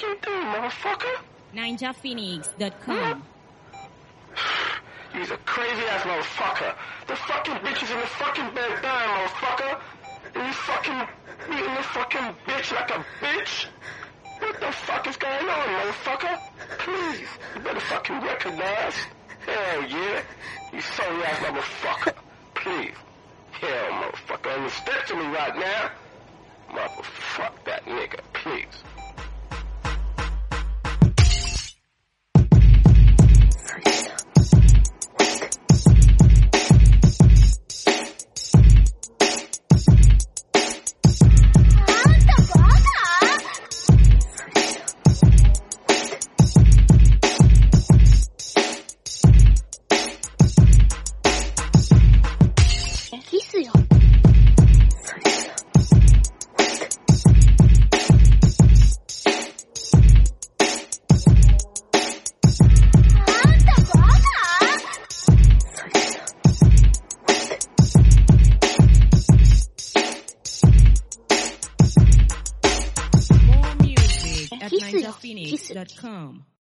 fuck you doing, motherfucker? NinjaPhoenix.com. You's a crazy ass motherfucker. The fucking bitch is in the fucking bed dying, motherfucker. And you fucking beating the fucking bitch like a bitch? What the fuck is going on, motherfucker? Please, you better fucking recognize. Hell yeah. You sorry ass motherfucker. Please. Hell, motherfucker. And you step to me right now. Motherfuck that nigga, please. NinjaPhoenix.com.